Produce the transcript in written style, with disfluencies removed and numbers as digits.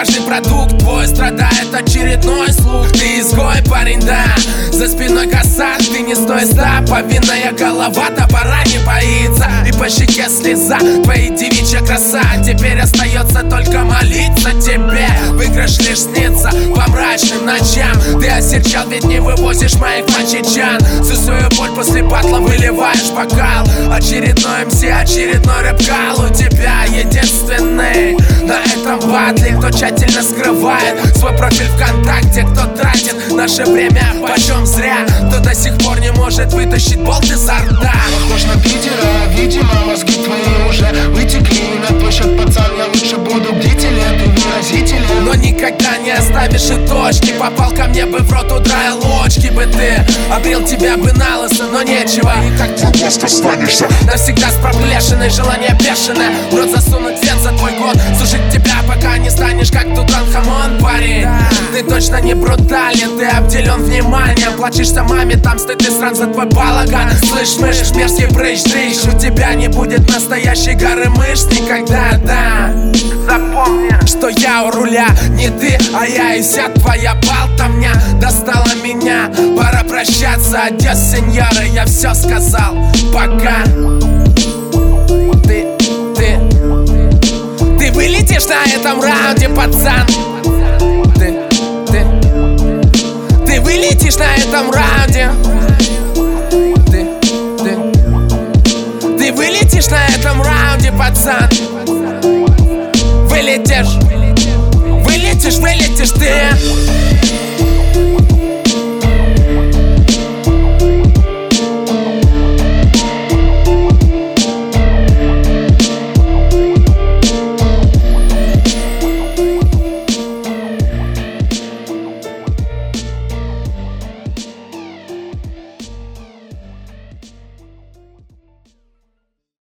Каждый продукт твой страдает очередной слух. Ты изгой, парень, да, за спиной косак. Ты не стой, да, повинная голова топора не боится. И по щеке слеза, твои девичья краса. Теперь остается только молиться тебе. Выигрыш лишь снится по мрачным ночам. Ты осерчал, ведь не вывозишь моих мальчичан. Всю свою боль после батла выливаешь в бокал. Очередной МС, очередной рэп-кал. У тебя единственный на этом батле, кто тщательно скрывает свой профиль ВКонтакте. Кто тратит наше время почем зря. Кто до сих пор не может вытащить болт изо рта. Похож на Питера, видимо, мозги твои уже вытекли. На твой счет, пацан, я лучше буду бдителен, ты выразителен. Но никогда не оставишь и точки. Попал ко мне бы в рот, удраил ложки бы ты. Обрел тебя бы на лысо, но нечего. И как ты просто останешься навсегда с проплешиной. Желание бешеное, в рот засунуть вен за твой год. Слушать тебя, пока не станешь как Тутанхамон, парень. Ты точно не брутален, ты обделен вниманием. Плачешься маме, там стыд и сран за твой балаган. Слышь, мышь, мерзкий прыщ-дрыщ. У тебя не будет настоящей горы мышц никогда, да. Запомни, что я у руля, не ты, а я. И вся твоя болтовня достала меня. Пора прощаться, адьос, сеньора, я все сказал, пока. Ты вылетишь на этом раунде, пацан. Ты вылетишь на этом раунде. Ты вылетишь на этом раунде, пацан. Вылетишь ты.